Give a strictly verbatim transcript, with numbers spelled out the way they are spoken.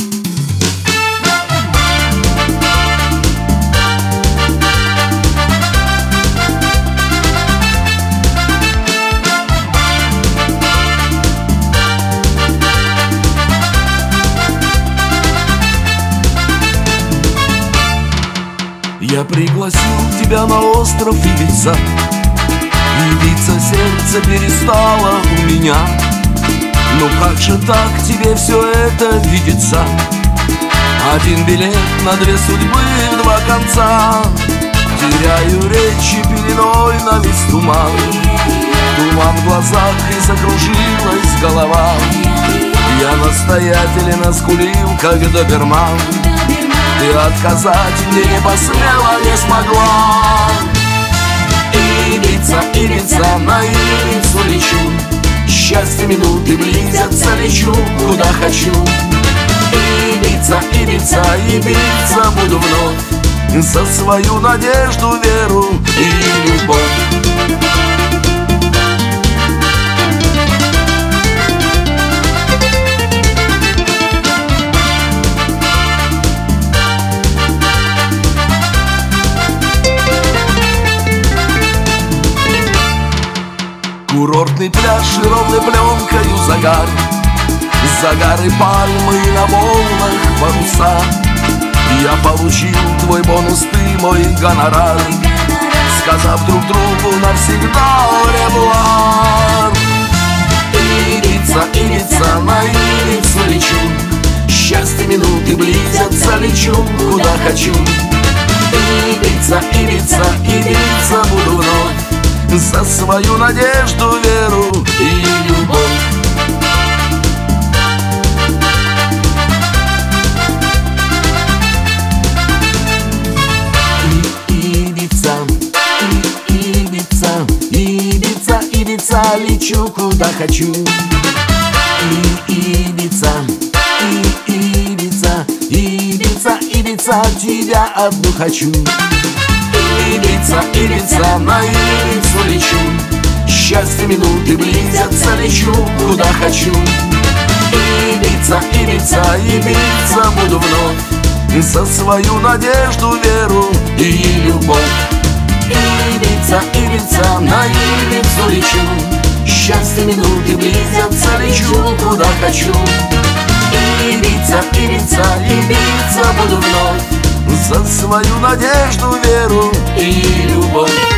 Я пригласил тебя на остров Ибица. И биться сердце перестало у меня. Ну как же так тебе все это видится? Один билет на две судьбы в два конца. Теряю речи пеленой на весь туман. Туман в глазах и закружилась голова. Я настоятельно скулил, как доберман. Ты отказать мне не посмела, не смогла. Ибица, Ибица, на Ибицу лечу. Счастье минуты близятся, лечу, куда хочу. Ибица, Ибица, Ибица буду вновь за свою надежду, веру и любовь. Курортный пляж и ровной пленкою загар. Загары пальмы на волнах паруса. Я получил твой бонус, ты мой гонорар, сказав друг другу навсегда au revoir. Ибица, Ибица, на Ибицу лечу. Счастье минуты близятся, лечу, куда хочу. Ибица, Ибица, Ибица буду вновь за свою надежду, веру и любовь. И Ибица, и Ибица, Ибица, Ибица, лечу, куда хочу. И Ибица, и Ибица, Ибица, Ибица, тебя одну хочу. Ибица, Ибица, на Ибицу лечу. Счастье минуты близятся, лечу, куда хочу. Ибица, Ибица, Ибица буду вновь за свою надежду, веру и любовь. Ибица, Ибица, на Ибицу лечу. Счастье минуты близятся, лечу, куда хочу. Ибица, Ибица, Ибица буду вновь за свою надежду, веру и любовь.